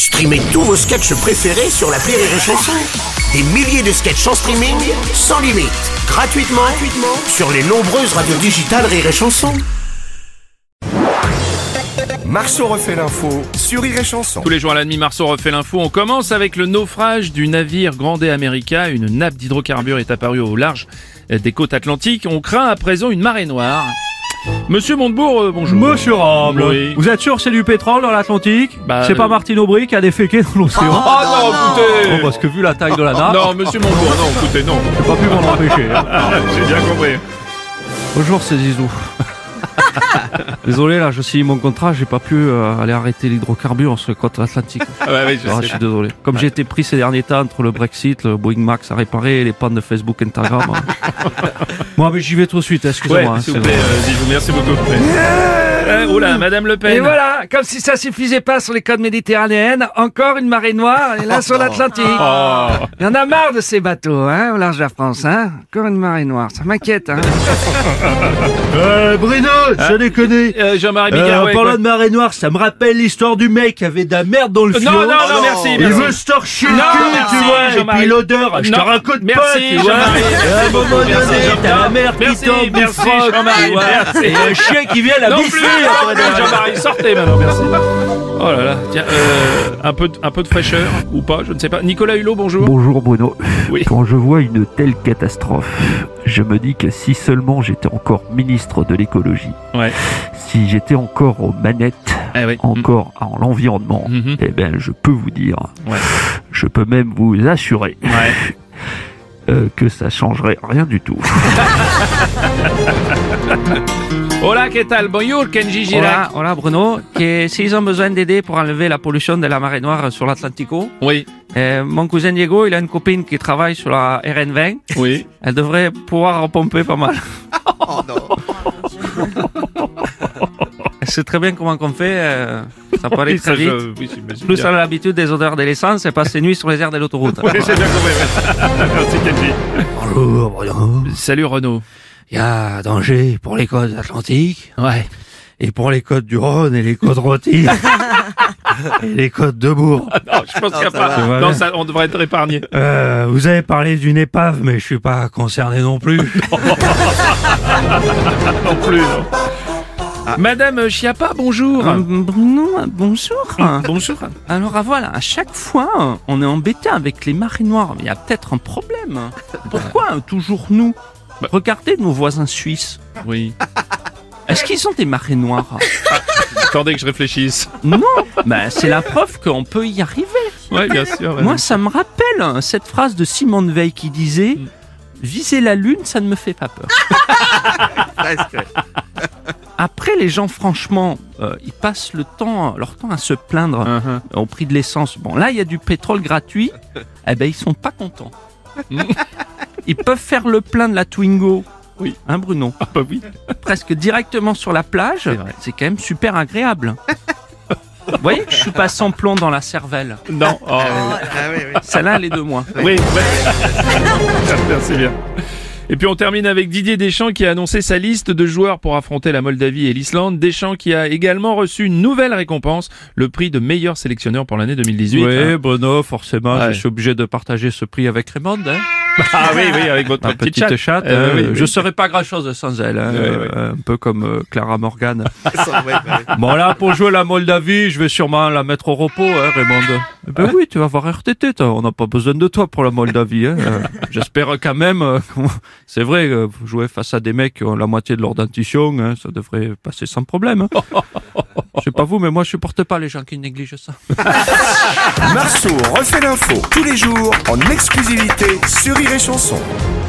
Streamez tous vos sketchs préférés sur l'appli Rire et Chanson. Des milliers de sketchs en streaming, sans limite, gratuitement sur les nombreuses radios digitales Rire et Chanson. Marceau refait l'info sur Rire et Chanson. Tous les jours à la demi, Marceau refait l'info. On commence avec le naufrage du navire Grande America. Une nappe d'hydrocarbures est apparue au large des côtes atlantiques. On craint à présent une marée noire. Monsieur Montebourg, bonjour. Monsieur Rable, Oui. vous êtes sûr que c'est du pétrole dans l'Atlantique? C'est pas Martine Aubry qui a déféqué dans l'océan? Ah non, écoutez. Parce que vu la taille de la nappe, Non, monsieur Montebourg, non, écoutez, non. j'ai pas pu m'en empêcher. J'ai bien compris. Bonjour, c'est Zizou. Désolé, là, je signe mon contrat, j'ai pas pu aller arrêter l'hydrocarbure sur les côtes atlantiques. Ah ouais, oui, je Je sais. suis désolé. Comme j'ai été pris ces derniers temps entre le Brexit, le Boeing Max à réparer, les pannes de Facebook, Instagram. Moi, mais j'y vais tout de suite, Ouais, excusez-moi. s'il vous plaît, Zizou, merci beaucoup. Oh là, Madame Le Pen. Et voilà, comme si ça suffisait pas sur les côtes méditerranéennes, encore une marée noire, et là sur l'Atlantique. Oh. Il y en a marre de ces bateaux, hein, au large de la France, hein. Encore une marée noire, ça m'inquiète, hein. Bruno, je déconne. Jean-Marie Bigard, ouais, parlant quoi. de marée noire, ça me rappelle l'histoire du mec qui avait de la merde dans le fion. Non, merci. Il merci. veut se torcher le Non, cul, merci, tu vois, et Jean-Marie. puis l'odeur, je te Non, raconte merci, pas, tu vois. Jean-Marie. À un moment donné, Merci, t'as la merde qui Merci, tombe du merci, froc, Jean-Marie, tu vois, merci. et un chien qui vient la Non bouffer plus, après derrière. Jean-Marie, sortez maintenant, merci. Oh là là, tiens, un peu de fraîcheur, ou pas, je ne sais pas. Nicolas Hulot, bonjour. Bonjour Bruno. Oui. Quand je vois une telle catastrophe, je me dis que si seulement j'étais encore ministre de l'écologie, Ouais. si j'étais encore aux manettes, Eh oui. encore en l'environnement, Mhm. eh ben je peux vous dire, Ouais. je peux même vous assurer Ouais. que ça changerait rien du tout. Hola, ¿qué tal? Bonjour, Kenji Girac. Hola Bruno, que s'ils ont besoin d'aider pour enlever la pollution de la marée noire sur l'Atlantico, Oui, mon cousin Diego, il a une copine qui travaille sur la RN20, oui. elle devrait pouvoir repomper pas mal. Elle sait très bien comment qu'on fait, ça peut aller Oui, très ça, vite. oui, j'imagine Plus bien. elle a l'habitude des odeurs de l'essence, elle passe ses nuits sur les aires de l'autoroute. Oui, j'ai bien compris. Merci, Kenji. Bonjour Bruno. Salut, Renaud. Il y a danger pour les côtes atlantiques, Ouais. et pour les côtes du Rhône, et les côtes rôties, et les côtes de Bourg. Non, je pense qu'il n'y a pas. va. Non, ça, on devrait être épargné. Vous avez parlé d'une épave, mais je suis pas concerné non plus. Non plus, non. Madame Chiappa, bonjour. Bruno, bonjour. Bonjour. Alors voilà, à chaque fois, on est embêté avec les marées noires. Mais il y a peut-être un problème. Pourquoi toujours nous? Regardez nos voisins suisses. Oui. Est-ce qu'ils ont des marées noires? Attendez que je réfléchisse. Non, ben c'est la preuve qu'on peut y arriver. Ouais, bien sûr. Moi, ça me rappelle cette phrase de Simone Veil qui disait « Viser la lune, ça ne me fait pas peur. » Après, les gens, franchement, ils passent leur temps à se plaindre au prix de l'essence. Bon, là, il y a du pétrole gratuit. Eh ben, ils sont pas contents. Ils peuvent faire le plein de la Twingo. Oui. Hein, Bruno? Ah bah oui. Presque directement sur la plage. C'est vrai. C'est quand même super agréable. Vous voyez que je suis pas sans plomb dans la cervelle. Non. Oh. Celle-là, elle est de moi. Oui. Merci bien. Et puis on termine avec Didier Deschamps qui a annoncé sa liste de joueurs pour affronter la Moldavie et l'Islande. Deschamps qui a également reçu une nouvelle récompense, le prix de meilleur sélectionneur pour l'année 2018. Oui, Bruno, forcément, Ouais. je suis obligé de partager ce prix avec Raymond. Hein. Ah oui, avec votre Ma petite chatte. Hein. oui, oui. Je serais pas grand-chose sans elle. Hein. Oui, oui. Un peu comme Clara Morgan. Bon, là, pour jouer la Moldavie, je vais sûrement la mettre au repos, hein, Raymond. Eh ben oui, tu vas voir RTT, toi. On n'a pas besoin de toi pour la Moldavie. Hein. J'espère quand même... c'est vrai, vous jouez face à des mecs qui ont la moitié de leur dentition, hein, ça devrait passer sans problème. Hein. Je sais pas vous, mais moi je supporte pas les gens qui négligent ça. Marceau refait l'info tous les jours en exclusivité sur Rire et Chanson.